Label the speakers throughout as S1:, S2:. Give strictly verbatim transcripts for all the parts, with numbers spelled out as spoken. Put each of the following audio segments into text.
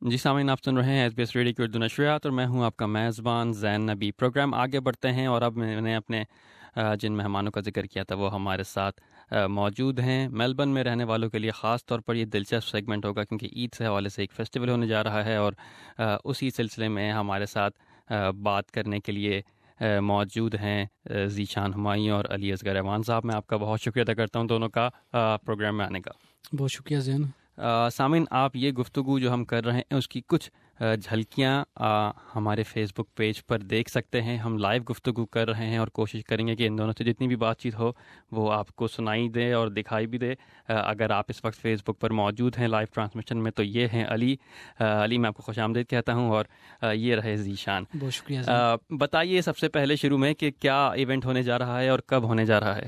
S1: جی سامعین، آپ سن رہے ہیں ایس بی ایس ریڈیو کی اردو نشریات اور میں ہوں آپ کا میزبان زین نبی۔ پروگرام آگے بڑھتے ہیں اور اب میں نے اپنے جن مہمانوں کا ذکر کیا تھا وہ ہمارے ساتھ موجود ہیں۔ میلبرن میں رہنے والوں کے لیے خاص طور پر یہ دلچسپ سیگمنٹ ہوگا کیونکہ عید سے حوالے سے ایک فیسٹیول ہونے جا رہا ہے، اور اسی سلسلے میں ہمارے ساتھ بات کرنے کے لیے موجود ہیں ذیشان ہمایوں اور علی اصغر ایوان صاحب۔ میں آپ کا بہت شکریہ ادا کرتا ہوں دونوں کا پروگرام میں آنے کا۔
S2: بہت شکریہ زین۔
S1: سامعین، آپ یہ گفتگو جو ہم کر رہے ہیں اس کی کچھ جھلکیاں ہمارے فیس بک پیج پر دیکھ سکتے ہیں۔ ہم لائیو گفتگو کر رہے ہیں اور کوشش کریں گے کہ ان دونوں سے جتنی بھی بات چیت ہو وہ آپ کو سنائی دے اور دکھائی بھی دے۔ اگر آپ اس وقت فیس بک پر موجود ہیں لائیو ٹرانسمیشن میں تو یہ ہیں علی علی میں آپ کو خوش آمدید کہتا ہوں، اور یہ رہے ذیشان۔
S2: بہت شکریہ۔
S1: بتائیے سب سے پہلے شروع میں کہ کیا ایونٹ ہونے جا رہا ہے اور کب ہونے جا رہا ہے؟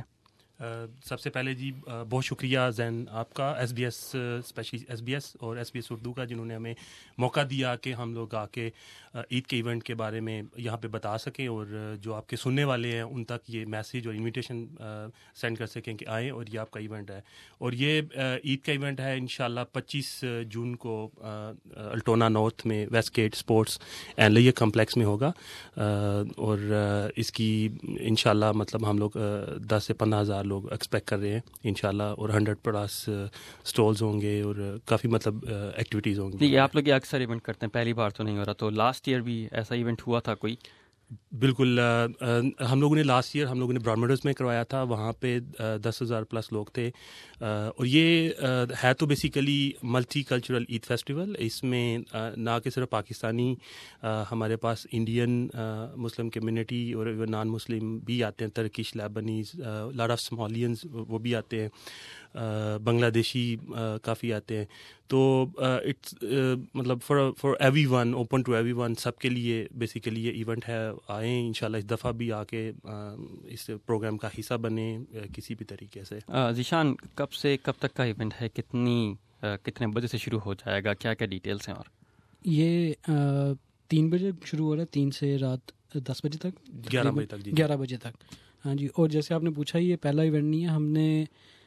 S3: سب سے پہلے جی بہت شکریہ زین آپ کا، S B S specially S B S اور ایس بی ایس اردو کا، جنہوں نے ہمیں موقع دیا کہ ہم لوگ آ کے عید کے ایونٹ کے بارے میں یہاں پہ بتا سکیں، اور جو آپ کے سننے والے ہیں ان تک یہ میسیج اور انویٹیشن سینڈ کر سکیں کہ آئیں اور یہ آپ کا ایونٹ ہے۔ اور یہ عید کا ایونٹ ہے انشاءاللہ پچیس جون کو الٹونا نارتھ میں ویسٹ گیٹ اسپورٹس اینڈ لیئر کمپلیکس میں ہوگا، اور اس کی انشاءاللہ مطلب ہم لوگ دس سے پندرہ ہزار لوگ ایکسپیکٹ کر رہے ہیں انشاءاللہ، اور ہنڈریڈ پلس اسٹالز ہوں گے اور کافی مطلب ایکٹیویٹیز ہوں گی۔
S1: یہ آپ لوگ یہ اکثر ایونٹ کرتے ہیں، پہلی بار تو نہیں ہو رہا، تو لاسٹ ایئر بھی ایسا ایونٹ ہوا تھا کوئی؟
S3: بالکل، ہم لوگوں نے لاسٹ ایئر ہم لوگوں نے برامڈرز میں کروایا تھا، وہاں پہ دس ہزار پلس لوگ تھے، اور یہ ہے تو basically multi cultural Eid festival. اس میں نہ کہ صرف پاکستانی، ہمارے پاس انڈین مسلم کمیونٹی اور نان مسلم بھی آتے ہیں، ترکش، لیبنیز، لاٹ آف سمالینز وہ بھی آتے ہیں، بنگلہ دیشی کافی آتے ہیں، تو اٹس مطلب for for everyone, open to everyone, سب کے لیے بیسیکلی یہ ایونٹ ہے۔ آئیں انشاءاللہ اس دفعہ بھی آ کے اس پروگرام کا حصہ بنیں کسی بھی طریقے سے۔
S1: ذیشان، کب سے کب تک کا ایونٹ ہے؟ کتنی کتنے بجے سے شروع ہو جائے گا؟ کیا کیا ڈیٹیلس ہیں؟ اور
S2: یہ تین بجے شروع ہو رہا ہے، تین سے رات دس بجے تک،
S3: گیارہ بجے تک۔ جی
S2: گیارہ بجے تک، ہاں جی۔ اور جیسے آپ نے پوچھا یہ پہلا ایونٹ نہیں ہے، ہم نے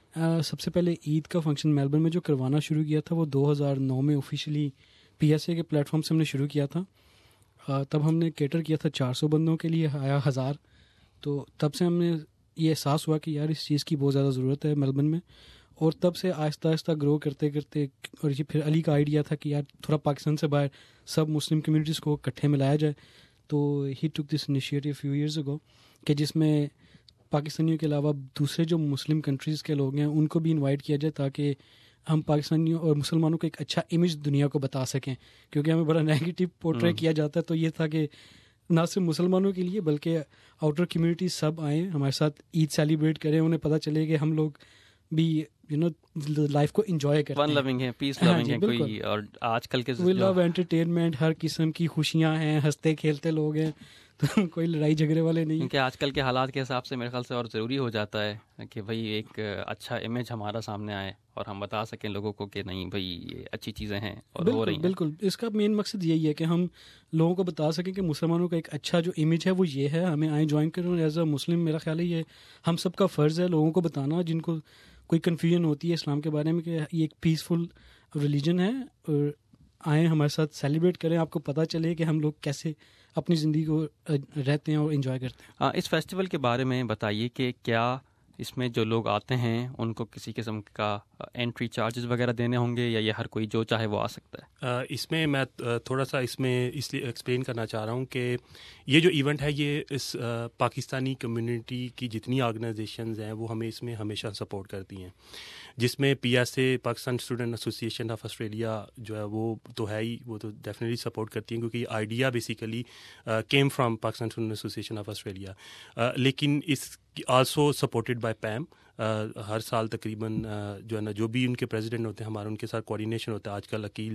S2: سب سے پہلے عید کا فنکشن میلبرن میں جو کروانا شروع کیا تھا وہ دو ہزار نو میں آفیشیلی پی ایس اے کے پلیٹ فارم سے ہم نے شروع کیا تھا۔ تب ہم نے کیٹر کیا تھا چار سو بندوں کے لیے، آیا ہزار، تو تب سے ہم نے یہ احساس ہوا کہ یار اس چیز کی بہت زیادہ ضرورت ہے میلبرن میں، اور تب سے آہستہ آہستہ گرو کرتے کرتے، اور یہ پھر علی کا آئیڈیا تھا کہ یار تھوڑا پاکستان سے باہر سب مسلم کمیونٹیز کو اکٹھے ملایا جائے، تو ہی took this initiative few years ago, کہ جس میں پاکستانیوں کے علاوہ دوسرے جو مسلم کنٹریز کے لوگ ہیں ان کو بھی انوائٹ کیا جائے، تاکہ ہم پاکستانیوں اور مسلمانوں کو ایک اچھا امیج دنیا کو بتا سکیں، کیونکہ ہمیں بڑا نیگیٹو پورٹری کیا جاتا ہے۔ تو یہ تھا کہ نہ صرف مسلمانوں کے لیے بلکہ آؤٹر کمیونٹیز سب آئیں ہمارے ساتھ عید سیلیبریٹ کریں، انہیں پتہ چلے کہ ہم لوگ بھی یو نو لائف کو انجوائے کرتے ہیں،
S1: فن لونگ ہیں، پیس لونگ ہیں کوئی، اور آج کل کے
S2: وی لو انٹرٹینمنٹ، ہر قسم کی خوشیاں ہیں، ہنستے کھیلتے لوگ ہیں، تو کوئی لڑائی جھگڑے والے نہیں،
S1: کیونکہ آج کل کے حالات کے حساب سے میرے خیال سے اور ضروری ہو جاتا ہے کہ بھئی ایک اچھا امیج ہمارا سامنے آئے اور ہم بتا سکیں لوگوں کو کہ نہیں بھئی یہ اچھی چیزیں ہیں اور ہو رہی ہیں۔
S2: بالکل، اس کا مین مقصد یہی ہے کہ ہم لوگوں کو بتا سکیں کہ مسلمانوں کا ایک اچھا جو امیج ہے وہ یہ ہے، ہمیں آئیں جوائن کریں۔ ایز اے مسلم میرا خیال ہے یہ ہم سب کا فرض ہے لوگوں کو بتانا، جن کو کوئی کنفیوژن ہوتی ہے اسلام کے بارے میں، کہ یہ ایک پیسفل ریلیجن ہے، اور آئیں ہمارے ساتھ سیلیبریٹ کریں، آپ کو پتہ چلے کہ ہم لوگ کیسے اپنی زندگی کو رہتے ہیں اور انجوائے کرتے ہیں۔
S1: اس فیسٹیول کے بارے میں بتائیے کہ کیا اس میں جو لوگ آتے ہیں ان کو کسی قسم کا انٹری چارجز وغیرہ دینے ہوں گے، یا یہ ہر کوئی جو چاہے وہ آ سکتا ہے؟
S3: اس میں میں تھوڑا سا اس میں اس لیے ایکسپلین کرنا چاہ رہا ہوں کہ یہ جو ایونٹ ہے یہ اس پاکستانی کمیونٹی کی جتنی آرگنائزیشنز ہیں وہ ہمیں اس میں ہمیشہ سپورٹ کرتی ہیں، جس میں P S A Pakistan student association of Australia جو ہے وہ تو ہے ہی، وہ تو ڈیفینیٹلی سپورٹ کرتی ہیں، کیونکہ یہ idea basically came from Pakistan student association of Australia, لیکن اس آلسو سپورٹڈ بائی پیم۔ ہر سال تقریباً جو ہے نا جو بھی ان کے پریزیڈنٹ ہوتے ہیں ہمارا ان کے ساتھ کوآرڈینیشن ہوتا ہے۔ آج کل عقیل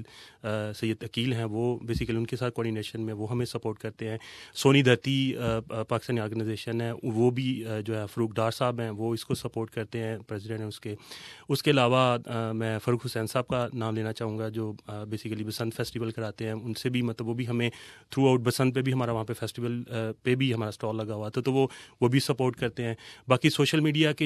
S3: سید عقیل ہیں، وہ بیسیکلی ان کے ساتھ کوآرڈینیشن میں وہ ہمیں سپورٹ کرتے ہیں۔ سونی دھرتی پاکستانی آرگنائزیشن ہے، وہ بھی جو ہے فروخ ڈار صاحب ہیں، وہ اس کو سپورٹ کرتے ہیں، پریزیڈنٹ ہیں اس کے۔ اس کے علاوہ میں فاروق حسین صاحب کا نام لینا چاہوں گا، جو بیسیکلی بسنت فیسٹیول کراتے ہیں، ان سے بھی مطلب وہ بھی ہمیں تھرو آؤٹ بسنت پہ بھی ہمارا وہاں پہ فیسٹیول پہ بھی ہمارا اسٹال لگا ہوا تھا، تو وہ وہ بھی سپورٹ کرتے ہیں۔ باقی سوشل میڈیا کے جتنے بھی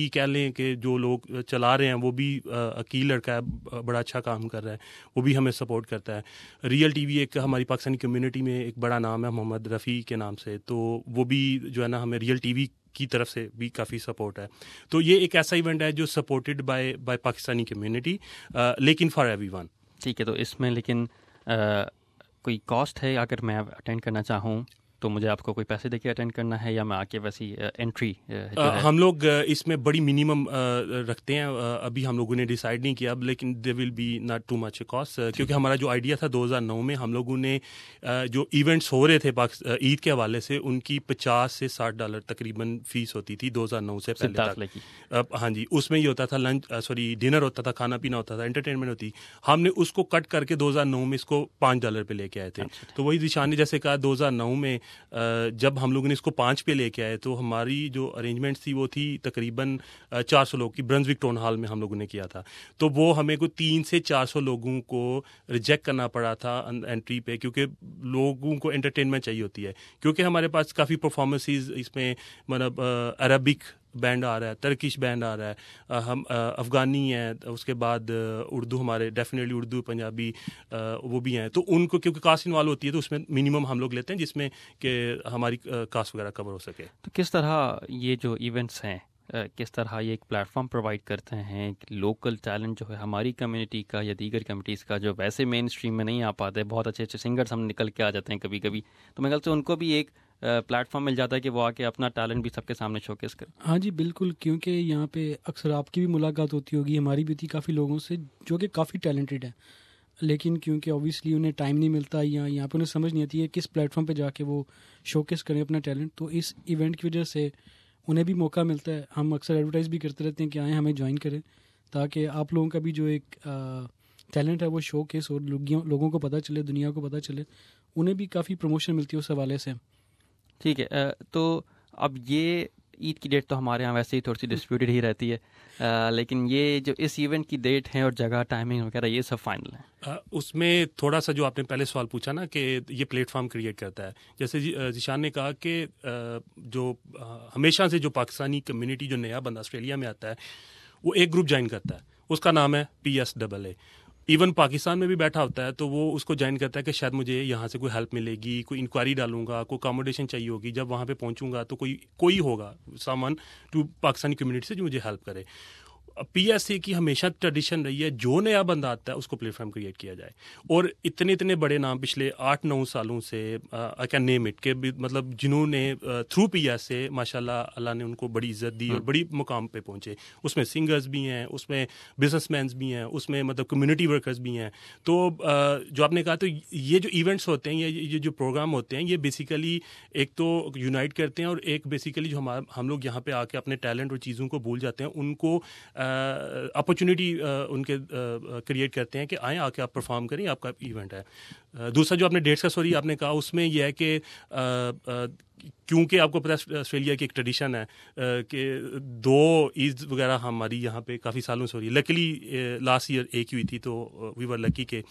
S3: بھی کہہ لیں کہ جو لوگ چلا رہے ہیں وہ بھی عقیل لڑکا ہے, بڑا اچھا کام کر رہا ہے, وہ بھی ہمیں سپورٹ کرتا ہے. ریئل ٹی وی ایک ہماری پاکستانی کمیونٹی میں ایک بڑا نام ہے محمد رفیع کے نام سے, تو وہ بھی جو ہے نا ہمیں ریئل ٹی وی کی طرف سے بھی کافی سپورٹ ہے. تو یہ ایک ایسا ایونٹ ہے جو supported by by Pakistani community, لیکن فار ایوری ون.
S1: ٹھیک ہے, تو اس میں لیکن آ, کوئی کاسٹ ہے؟ اگر میں اٹینڈ کرنا چاہوں تو مجھے آپ کو کوئی پیسے دے کے اٹینڈ کرنا ہے یا میں آ کے ویسی انٹری؟
S3: ہم لوگ اس میں بڑی منیمم رکھتے ہیں, ابھی ہم لوگوں نے ڈیسائیڈ نہیں کیا, لیکن they will be not too much cost, کیونکہ ہمارا جو آئیڈیا تھا دو ہزار نو میں ہم لوگوں نے جو ایونٹس ہو رہے تھے عید کے حوالے سے ان کی پچاس سے ساٹھ ڈالر تقریباً فیس ہوتی تھی دو ہزار نو سے پہلے تک. ہاں جی, اس میں یہ ہوتا تھا لنچ سوری ڈنر ہوتا تھا, کھانا پینا ہوتا تھا, انٹرٹینمنٹ ہوتی. ہم نے اس کو کٹ کر کے دو ہزار نو میں اس کو پانچ ڈالر پہ لے کے آئے تھے. تو وہی ذیشان نے جیسے کہا دو ہزار نو میں جب ہم لوگوں نے اس کو پانچ پہ لے کے آئے تو ہماری جو ارینجمنٹس تھی وہ تھی تقریباً چار سو لوگ کی, برنزوک ٹاؤن ہال میں ہم لوگوں نے کیا تھا. تو وہ ہمیں کوئی تین سے چار سو لوگوں کو ریجیکٹ کرنا پڑا تھا انٹری پہ, کیونکہ لوگوں کو انٹرٹینمنٹ چاہیے ہوتی ہے. کیونکہ ہمارے پاس کافی پرفارمنسز اس میں مطلب عربک بینڈ آ رہا ہے, ترکش بینڈ آ رہا ہے, ہم افغانی ہیں, اس کے بعد اردو ہمارے ڈیفینیٹلی اردو پنجابی وہ بھی ہیں. تو ان کو کیونکہ کاسٹ انوالو ہوتی ہے تو اس میں منیمم ہم لوگ لیتے ہیں جس میں کہ ہماری کاسٹ وغیرہ کور ہو سکے.
S1: تو کس طرح یہ جو ایونٹس ہیں کس طرح یہ ایک پلیٹ فارم پرووائڈ کرتے ہیں کہ لوکل ٹیلنٹ جو ہے ہماری کمیونٹی کا یا دیگر کمیونٹیز کا جو ویسے مین اسٹریم میں نہیں آ پاتے, بہت اچھے اچھے سنگرز ہم نکل کے آ جاتے ہیں کبھی کبھی, تو میرے خیال سے ان کو بھی ایک پلیٹ فارم مل جاتا ہے کہ وہ آ کے اپنا ٹیلنٹ بھی سب کے سامنے شوکیس کریں.
S2: ہاں جی بالکل, کیونکہ یہاں پہ اکثر آپ کی بھی ملاقات ہوتی ہوگی, ہماری بھی ہوتی کافی لوگوں سے جو کہ کافی ٹیلنٹڈ ہیں, لیکن کیونکہ اوبیسلی انہیں ٹائم نہیں ملتا یا یہاں پہ انہیں سمجھ نہیں آتی ہے کس پلیٹ فارم پہ جا کے وہ شوکیس کریں اپنا ٹیلنٹ, تو اس ایونٹ کی وجہ سے انہیں بھی موقع ملتا ہے. ہم اکثر ایڈورٹائز بھی کرتے رہتے ہیں کہ آئیں ہمیں جوائن کریں, تاکہ آپ لوگوں کا بھی جو ایک ٹیلنٹ ہے وہ شو کیس اور لوگوں کو پتہ چلے, دنیا کو پتہ چلے, انہیں بھی کافی پروموشن ملتی ہے اس حوالے سے.
S1: ٹھیک ہے, تو اب یہ عید کی ڈیٹ تو ہمارے یہاں ویسے ہی تھوڑی سی ڈسپیوٹڈ ہی رہتی ہے, لیکن یہ جو اس ایونٹ کی ڈیٹ ہے اور جگہ ٹائمنگ وغیرہ یہ سب فائنل ہے.
S3: اس میں تھوڑا سا جو آپ نے پہلے سوال پوچھا نا کہ یہ پلیٹ فارم کریٹ کرتا ہے, جیسے ذیشان نے کہا کہ جو ہمیشہ سے جو پاکستانی کمیونٹی جو نیا بندہ آسٹریلیا میں آتا ہے وہ ایک گروپ جوائن کرتا ہے, اس کا نام ہے P S double A. Even Pakistan میں بھی بیٹھا ہوتا ہے تو وہ اس کو جوائن کرتا ہے کہ شاید مجھے یہاں سے کوئی ہیلپ ملے گی, کوئی انکوائری ڈالوں گا, کوئی اکاموڈیشن چاہیے ہوگی, جب وہاں پہ پہنچوں گا تو کوئی کوئی ہوگا سامان ٹو پاکستانی کمیونٹی سے جو مجھے ہیلپ کرے. پی ایس اے کی ہمیشہ ٹریڈیشن رہی ہے جو نیا بندہ آتا ہے اس کو پلیٹ فارم کریٹ کیا جائے, اور اتنے اتنے بڑے نام پچھلے آٹھ نو سالوں سے آئی کین نیم اٹ کہ مطلب جنہوں نے تھرو پی ایس اے ماشاء اللہ اللہ نے ان کو بڑی عزت دی اور بڑی مقام پہ پہنچے. اس میں سنگرز بھی ہیں, اس میں بزنس مینس بھی ہیں, اس میں مطلب کمیونٹی ورکرز بھی ہیں. تو جو آپ نے کہا تو یہ جو ایونٹس ہوتے ہیں, یہ جو پروگرام ہوتے ہیں, یہ بیسیکلی ایک تو یونائٹ کرتے ہیں اور ایک بیسیکلی جو ہم لوگ یہاں پہ آ کے اپنے ٹیلنٹ اور چیزوں کو بھول جاتے ہیں ان کو اپرچونیٹی ان کے کریٹ کرتے ہیں کہ آئیں آ کے آپ پرفارم کریں, آپ کا ایونٹ ہے. دوسرا جو آپ نے ڈیٹس کا سوری آپ نے کہا اس میں یہ ہے کہ کیونکہ آپ کو پتہ ہے آسٹریلیا کی ایک ٹریڈیشن ہے کہ دو عید وغیرہ ہماری یہاں پہ کافی سالوں سے ہو رہی ہے. لکیلی لاسٹ ایئر ایک ہوئی تھی تو وی ور لکی کہ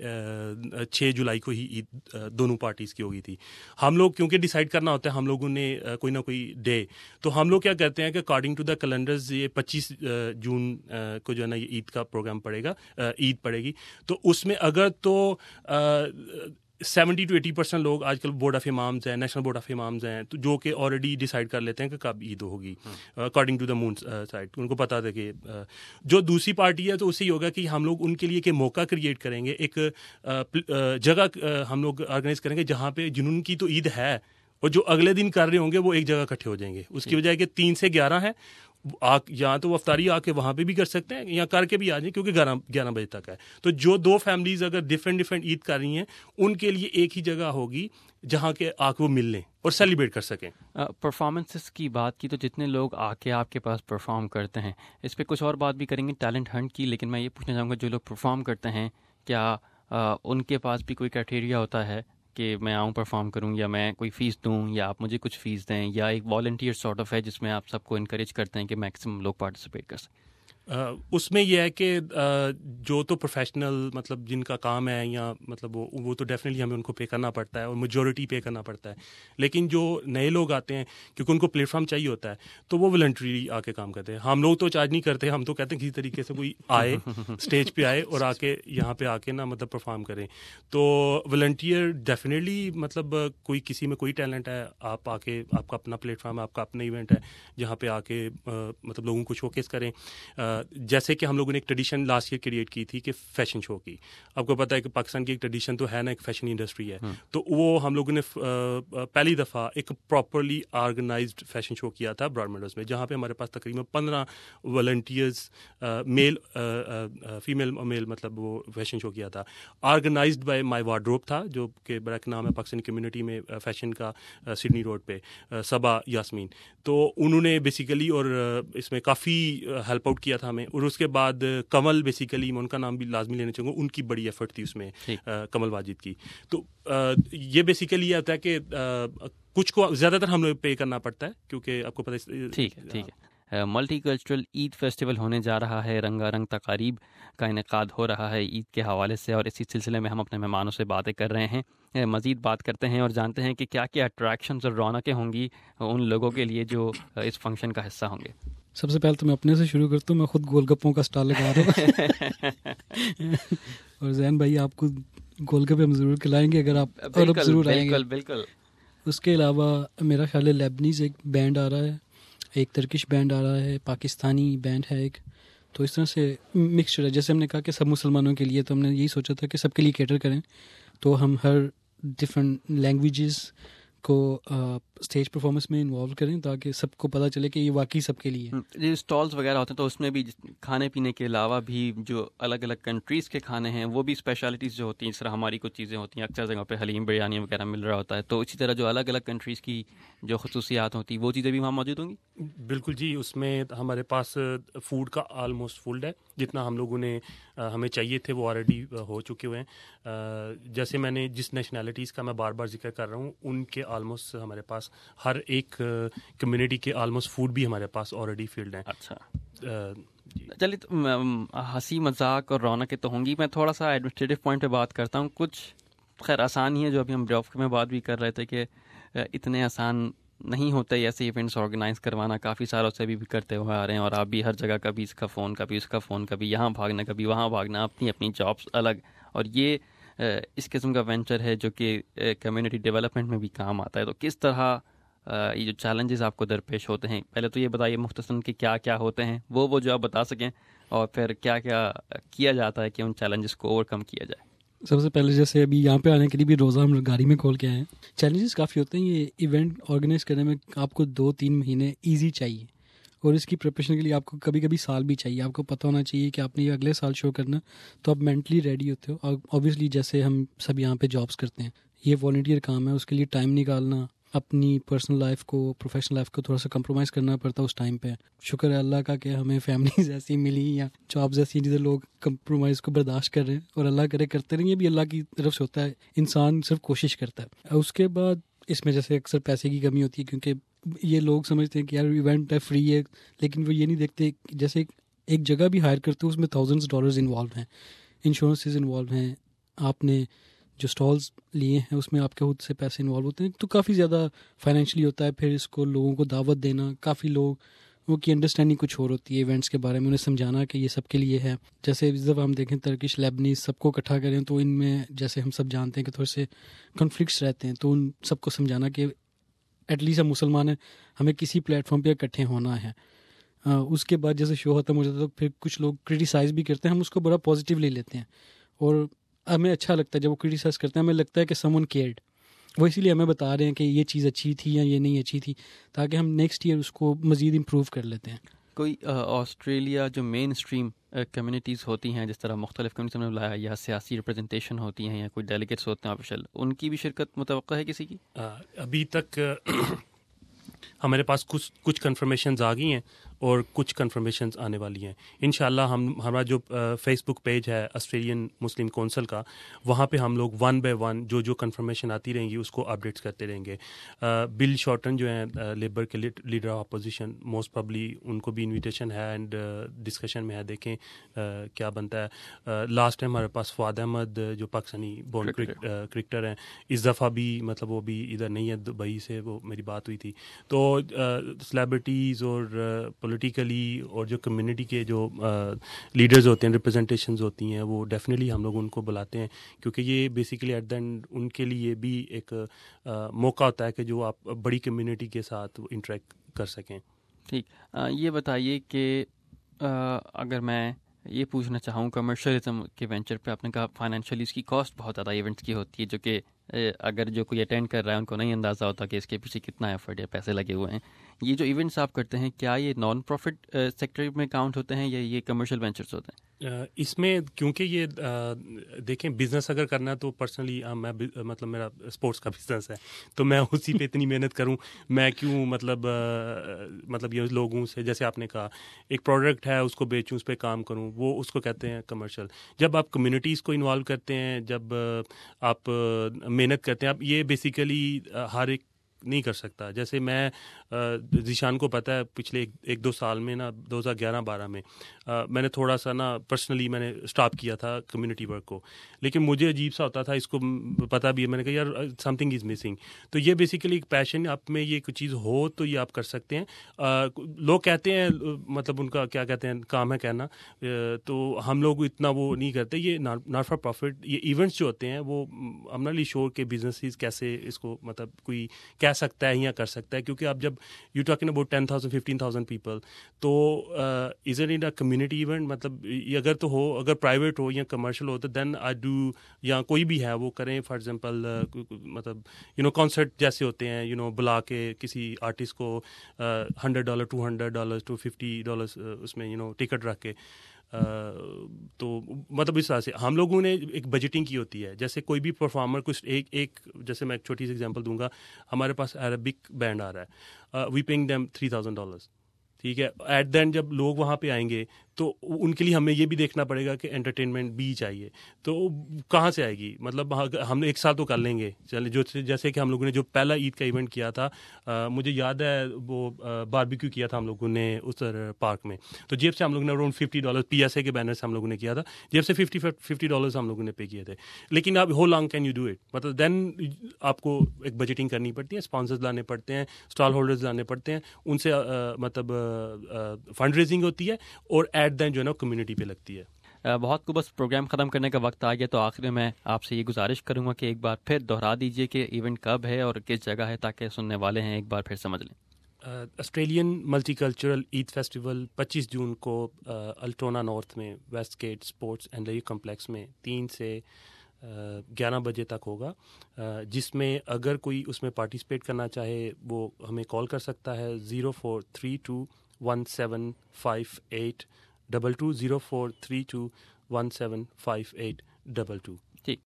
S3: چھ جولائی کو ہی عید دونوں پارٹیز کی ہو گئی تھی. ہم لوگ کیونکہ ڈیسائیڈ کرنا ہوتا ہے ہم لوگوں نے کوئی نہ کوئی ڈے, تو ہم لوگ کیا کرتے ہیں کہ اکارڈنگ ٹو دا کیلنڈرز یہ پچیس جون کو جو ہے نا یہ عید کا پروگرام پڑے گا, عید پڑے گی. تو اس میں اگر تو سیونٹی ٹو ایٹی پرسینٹ لوگ آج کل بورڈ آف امامز ہیں, نیشنل بورڈ آف امامز ہیں, تو جو کہ آلریڈی ڈیسائیڈ کر لیتے ہیں کہ کب عید ہوگی according to the moon side. ان کو پتا تھا کہ جو دوسری پارٹی ہے تو اس سے یہ ہوگا کہ ہم لوگ ان کے لیے کہ موقع کریٹ کریں گے, ایک جگہ ہم لوگ آرگنائز کریں گے جہاں پہ جنہوں کی تو عید ہے اور جو اگلے دن کر رہے ہوں گے وہ ایک جگہ اکٹھے ہو جائیں گے. اس کی وجہ کہ تین سے گیارہ ہے, یا تو وہ افطاری آ کے وہاں پہ بھی کر سکتے ہیں یا کر کے بھی آ جائیں کیونکہ گیارہ گیارہ بجے تک ہے. تو جو دو فیملیز اگر ڈفرینٹ ڈفرینٹ عید کر رہی ہیں ان کے لیے ایک ہی جگہ ہوگی جہاں کے آ کے وہ مل لیں اور سیلیبریٹ کر سکیں.
S1: پرفارمنسز کی بات کی تو جتنے لوگ آ کے آپ کے پاس پرفارم کرتے ہیں, اس پہ کچھ اور بات بھی کریں گے ٹیلنٹ ہنٹ کی, لیکن میں یہ پوچھنا چاہوں گا جو لوگ پرفارم کرتے ہیں کیا ان کے پاس بھی کوئی کرائٹیریا ہوتا ہے کہ میں آؤں پرفارم کروں یا میں کوئی فیس دوں یا آپ مجھے کچھ فیس دیں, یا ایک والنٹیئر سارٹ آف ہے جس میں آپ سب کو انکریج کرتے ہیں کہ میکسیمم لوگ پارٹیسپیٹ کر سکیں؟
S3: اس میں یہ ہے کہ جو تو پروفیشنل مطلب جن کا کام ہے یا مطلب وہ وہ تو ڈیفینیٹلی ہمیں ان کو پے کرنا پڑتا ہے اور میجورٹی پے کرنا پڑتا ہے. لیکن جو نئے لوگ آتے ہیں کیونکہ ان کو پلیٹ فارم چاہیے ہوتا ہے تو وہ والنٹریلی آ کے کام کرتے ہیں. ہم لوگ تو چارج نہیں کرتے, ہم تو کہتے ہیں کسی طریقے سے کوئی آئے اسٹیج پہ آئے اور آ کے یہاں پہ آ کے نا مطلب پرفارم کریں. تو والنٹیئر ڈیفینیٹلی مطلب کوئی کسی میں کوئی ٹیلنٹ ہے, آپ آ کے آپ کا اپنا پلیٹ فارم ہے, آپ کا اپنا ایونٹ ہے جہاں پہ آ کے مطلب لوگوں کو شوکیس کریں. جیسے کہ ہم لوگوں نے ایک ٹریڈیشن لاسٹ ایئر کریٹ کی تھی کہ فیشن شو کی. آپ کو پتہ ہے کہ پاکستان کی ایک ٹریڈیشن تو ہے نا, ایک فیشن انڈسٹری ہے, تو وہ ہم لوگوں نے پہلی دفعہ ایک پراپرلی آرگنائزڈ فیشن شو کیا تھا براڈ میڈوز میں, جہاں پہ ہمارے پاس تقریباً پندرہ والنٹیئرز میل فیمیل میل مطلب وہ فیشن شو کیا تھا. آرگنائزڈ بائی مائی وارڈروب تھا, جو کہ بڑا نام ہے پاکستانی کمیونٹی میں فیشن کا سڈنی روڈ پہ, صبا یاسمین. تو انہوں نے بیسیکلی اور اس میں کافی ہیلپ آؤٹ کیا تھا ہمیں. اور اس کے بعد کمل بیسیکلی میں ان کا نام بھی لازمی لینا چاہوں گا, ان کی بڑی ایفرٹ تھی اس میں, کمل واجد کی. تو یہ بیسیکلی یہ ہوتا ہے کہ کچھ کو زیادہ تر ہم لوگ پے کرنا پڑتا ہے کیونکہ آپ کو پتہ ہے.
S1: ٹھیک ہے ٹھیک ہے. ملٹی کلچرل عید فیسٹیول ہونے جا رہا ہے, رنگا رنگ تقاریب کا انعقاد ہو رہا ہے عید کے حوالے سے, اور اسی سلسلے میں ہم اپنے مہمانوں سے باتیں کر رہے ہیں. مزید بات کرتے ہیں اور جانتے ہیں کہ کیا کیا اٹریکشنز اور رونقیں ہوں گی ان لوگوں کے لیے جو اس فنکشن کا حصہ ہوں گے.
S2: سب سے پہلے تو میں اپنے سے شروع کرتا ہوں. میں خود گول گپوں کا اسٹال لگا رہا ہوں اور زین بھائی آپ کو گول گپے ہم ضرور کھلائیں گے اگر آپ اور اب ضرور آئیں گے.
S1: بالکل.
S2: اس کے علاوہ میرا خیال ہے لیبنیز ایک بینڈ آ رہا ہے, ایک ترکش بینڈ آ رہا ہے, پاکستانی بینڈ ہے ایک. تو اس طرح سے مکسچر ہے. جیسے ہم نے کہا کہ سب مسلمانوں کے لیے, تو ہم نے یہی سوچا تھا کہ سب کے لیے کیٹر کریں, تو ہم ہر ڈفرینٹ لینگویجز کو اسٹیج پرفارمنس میں انوالو کریں تاکہ سب کو پتہ چلے کہ یہ واقعی سب کے لیے.
S1: جو اسٹالز وغیرہ ہوتے ہیں تو اس میں بھی کھانے پینے کے علاوہ بھی جو الگ الگ کنٹریز کے کھانے ہیں وہ بھی اسپیشلٹیز جو ہوتی ہیں, اس طرح ہماری کچھ چیزیں ہوتی ہیں, اکثر جگہوں پہ حلیم بریانی وغیرہ مل رہا ہوتا ہے, تو اسی طرح جو الگ الگ کنٹریز کی جو خصوصیات ہوتی ہیں وہ چیزیں بھی وہاں موجود ہوں گی.
S3: بالکل جی, اس میں ہمارے پاس فوڈ کا آلموسٹ فلڈ ہے. جتنا ہم لوگوں نے ہمیں چاہیے تھے وہ آلریڈی ہو چکے ہوئے ہیں. جیسے میں نے جس نیشنلٹیز کا میں بار بار ذکر کر رہا ہوں ان کے آلموسٹ ہمارے پاس ہر ایک کمیونٹی کے آلموسٹ فوڈ بھی ہمارے پاس آلریڈی فیلڈ ہیں.
S1: اچھا چلیے, ہنسی مذاق اور رونقیں تو ہوں گی. میں تھوڑا سا ایڈمنسٹریٹو پوائنٹ پہ بات کرتا ہوں. کچھ خیر آسان ہی ہے جو ابھی ہم ڈراپ میں بات بھی کر رہے تھے کہ اتنے آسان نہیں ہوتے ایسے ایونٹس آرگنائز کروانا. کافی سالوں سے بھی کرتے ہوئے آ رہے ہیں اور آپ بھی ہر جگہ کبھی اس کا فون کبھی اس کا فون کبھی یہاں بھاگنا کبھی وہاں بھاگنا, اپنی اپنی جابس الگ. اور یہ اس قسم کا وینچر ہے جو کہ کمیونٹی ڈیولپمنٹ میں بھی کام آتا ہے. تو کس طرح یہ جو چیلنجز آپ کو درپیش ہوتے ہیں, پہلے تو یہ بتائیے مختصراً کہ کیا کیا ہوتے ہیں وہ وہ جو آپ بتا سکیں, اور پھر کیا کیا کیا جاتا ہے کہ ان چیلنجز کو اوور کم کیا جائے.
S2: سب سے پہلے جیسے ابھی یہاں پہ آنے کے لیے بھی روزہ ہم گاڑی میں کھول کے آئے ہیں. چیلنجز کافی ہوتے ہیں. یہ ایونٹ آرگنائز کرنے میں آپ کو دو تین مہینے ایزی چاہیے, اور اس کی پریپریشن کے لیے آپ کو کبھی کبھی سال بھی چاہیے. آپ کو پتہ ہونا چاہیے کہ آپ نے یہ اگلے سال شو کرنا, تو آپ مینٹلی ریڈی ہوتے ہو. اوبیسلی جیسے ہم سب یہاں پہ جابس کرتے ہیں, یہ والنٹیئر کام ہے, اس کے لیے ٹائم نکالنا, اپنی پرسنل لائف کو پروفیشنل لائف کو تھوڑا سا کمپرومائز کرنا پڑتا ہے اس ٹائم پہ. شکر ہے اللہ کا کہ ہمیں فیملیز ایسی ملی یا جابز ایسی جدھر لوگ کمپرومائز کو برداشت کر رہے ہیں, اور اللہ کرے کرتے رہیں. یہ بھی اللہ کی طرف سے ہوتا ہے, انسان صرف کوشش کرتا ہے. اس کے بعد اس میں جیسے اکثر پیسے کی کمی ہوتی ہے, کیونکہ یہ لوگ سمجھتے ہیں کہ یار ایونٹ ہے فری ہے, لیکن وہ یہ نہیں دیکھتے جیسے ایک جگہ بھی ہائر کرتے ہو اس میں تھاؤزنڈس ڈالرز انوالو ہیں, انشورنسز انوالو ہیں, آپ نے جو اسٹالز لیے ہیں اس میں آپ کے خود سے پیسے انوالو ہوتے ہیں, تو کافی زیادہ فائنینشلی ہوتا ہے. پھر اس کو لوگوں کو دعوت دینا, کافی لوگ وہ کی انڈرسٹینڈنگ کچھ اور ہوتی ہے ایونٹس کے بارے میں, انہیں سمجھانا کہ یہ سب کے لیے ہے. جیسے جب ہم دیکھیں ترکش لیبنیز سب کو اکٹھا کریں تو ان میں جیسے ہم سب جانتے ہیں کہ تھوڑے سے کنفلکٹس رہتے ہیں, تو ان سب کو سمجھانا کہ ایٹ لیسٹ ہم مسلمان ہیں, ہمیں کسی پلیٹ فارم پہ اکٹھے ہونا ہے. اس کے بعد جیسے شو ختم ہو جاتا ہے تو پھر کچھ لوگ کرٹیسائز بھی کرتے ہیں, ہم اس کو بڑا پازیٹیولی لیتے ہیں, اور ہمیں اچھا لگتا ہے جب وہ کرٹیسائز کرتے ہیں. ہمیں لگتا ہے کہ سم ون کیئرڈ, وہ اسی لیے ہمیں بتا رہے ہیں کہ یہ چیز اچھی تھی یا یہ نہیں اچھی تھی, تاکہ ہم نیکسٹ ایئر اس کو مزید امپروو کر لیتے ہیں.
S1: کوئی آسٹریلیا جو مین اسٹریم کمیونٹیز ہوتی ہیں, جس طرح مختلف کمیونٹیز نے بلایا, یا سیاسی ریپرزنٹیشن ہوتی ہیں یا کوئی ڈیلیگیٹس ہوتے ہیں آفیشیل, ان کی بھی شرکت متوقع ہے کسی کی؟
S3: ابھی تک ہمارے پاس کچھ کچھ کنفرمیشنز آ گئی ہیں, اور کچھ کنفرمیشنز آنے والی ہیں انشاءاللہ. ہم ہمارا جو فیس بک پیج ہے آسٹریلین مسلم کونسل کا, وہاں پہ ہم لوگ ون بائی ون جو جو کنفرمیشن آتی رہیں گی اس کو اپڈیٹس کرتے رہیں گے. بل شارٹن جو ہیں لیبر کے leader of opposition, most probably ان کو بھی انویٹیشن ہے اینڈ ڈسکشن میں ہے, دیکھیں کیا بنتا ہے. لاسٹ ٹائم ہمارے پاس فواد احمد جو پاکستانی بورن کرکٹر ہیں, اس دفعہ بھی مطلب وہ بھی ادھر نہیں ہے, دبئی سے وہ میری بات ہوئی تھی. تو سلیبریٹیز اور پولیٹیکلی اور جو کمیونٹی کے جو لیڈرز ہوتے ہیں, ریپرزنٹیشنز ہوتی ہیں, وہ ڈیفینیٹلی ہم لوگ ان کو بلاتے ہیں, کیونکہ یہ بیسیکلی ایٹ دا اینڈ ان کے لیے بھی ایک موقع ہوتا ہے کہ جو آپ بڑی کمیونٹی کے ساتھ انٹریکٹ کر سکیں.
S1: ٹھیک, یہ بتائیے کہ اگر میں یہ پوچھنا چاہوں کمرشلزم کے وینچر پہ, آپ نے کہا فائنینشلی اس کی کاسٹ بہت زیادہ ایونٹس کی ہوتی ہے, جو کہ اگر جو کوئی اٹینڈ کر رہا ہے ان کو نہیں اندازہ ہوتا کہ اس کے پیچھے کتنا ایفرٹ یا پیسے لگے ہوئے ہیں. یہ جو ایونٹس آپ کرتے ہیں کیا یہ نان پروفٹ سیکٹر میں کاؤنٹ ہوتے ہیں یا یہ کمرشل وینچرز ہوتے ہیں؟
S3: اس میں کیونکہ یہ دیکھیں بزنس اگر کرنا ہے تو پرسنلی میں مطلب میرا اسپورٹس کا بزنس ہے, تو میں اسی پہ اتنی محنت کروں, میں کیوں مطلب مطلب یہ لوگوں سے, جیسے آپ نے کہا ایک پروڈکٹ ہے اس کو بیچوں, اس پہ کام کروں, وہ اس کو کہتے ہیں کمرشل. جب آپ کمیونٹیز کو انوالو کرتے ہیں, جب آپ محنت کرتے ہیں, آپ یہ بیسیکلی ہر ایک نہیں کر سکتا. جیسے میں ذیشان کو پتہ ہے پچھلے ایک ایک دو سال میں نا دو ہزار گیارہ بارہ میں میں نے تھوڑا سا نا پرسنلی میں نے اسٹاپ کیا تھا کمیونٹی ورک کو, لیکن مجھے عجیب سا ہوتا تھا, اس کو پتہ بھی ہے, میں نے کہا یار سم تھنگ از مسنگ. تو یہ بیسیکلی ایک پیشن آپ میں یہ کوئی چیز ہو تو یہ آپ کر سکتے ہیں. لوگ کہتے ہیں مطلب ان کا کیا کہتے ہیں کام ہے کہنا, تو ہم لوگ اتنا وہ نہیں کرتے. یہ ناٹ فار پروفٹ. یہ ایونٹس جو ہوتے ہیں وہ I'm not really sure کہ بزنسز کیسے اس کو مطلب کوئی کہہ سکتا ہے یا کر سکتا ہے, کیونکہ آپ جب you talking about ten thousand fifteen thousand people, تو is it in a community event, مطلب یہ اگر تو ہو, اگر پرائیویٹ ہو یا کمرشل ہو تو دین آئی ڈو, یا کوئی بھی ہے وہ کریں. فار ایگزامپل مطلب یو نو کانسرٹ جیسے ہوتے ہیں, یو نو بلا کے کسی آرٹسٹ کو hundred dollar two hundred dollar two fifty dollar اس میں یو نو ٹکٹ رکھ کے, تو مطلب اس طرح سے ہم لوگوں نے ایک بجٹنگ کی ہوتی ہے. جیسے کوئی بھی پرفارمر کچھ ایک ایک جیسے میں ایک چھوٹی سی ایگزامپل دوں گا, ہمارے پاس عربک بینڈ آ رہا ہے, we paying them three thousand dollars, ٹھیک ہے. ایٹ دا اینڈ جب لوگ وہاں پہ آئیں گے تو ان کے لیے ہمیں یہ بھی دیکھنا پڑے گا کہ انٹرٹینمنٹ بھی چاہیے, تو کہاں سے آئے گی. مطلب ہم ایک سال تو کر لیں گے, چلے جو جیسے کہ ہم لوگوں نے جو پہلا عید کا ایونٹ کیا تھا, مجھے یاد ہے وہ باربیکیو کیا تھا ہم لوگوں نے اس پارک میں, تو جیب سے ہم لوگوں نے around fifty dollar P S A کے بینر سے ہم لوگوں نے کیا تھا, جیب سے ففٹی ففٹی ڈالرس ہم لوگوں نے پے کیے تھے. لیکن اب how long can you do it, مطلب دین آپ کو ایک بجٹنگ کرنی پڑتی ہے, اسپانسرز لانے پڑتے ہیں, اسٹال ہولڈرز لانے پڑتے ہیں, ان سے مطلب فنڈ ریزنگ ہوتی ہے, اور ایٹ دین جو ہے نا کمیونٹی پہ لگتی ہے.
S1: بہت کو بس پروگرام ختم کرنے کا وقت آ گیا, تو آخر میں آپ سے یہ گزارش کروں گا کہ ایک بار پھر دہرا دیجیے کہ ایونٹ کب ہے اور کس جگہ ہے, تاکہ سننے والے ہیں ایک بار پھر سمجھ لیں.
S3: Australian multi cultural Eid festival پچیس جون کو الٹونا نارتھ میں West Gate sports and lake complex میں تین سے گیارہ بجے تک ہوگا, جس میں اگر کوئی اس میں پارٹیسپیٹ کرنا چاہے وہ ہمیں کال کر سکتا ہے zero four three two one seven five eight double two, zero four three two one seven five eight double to.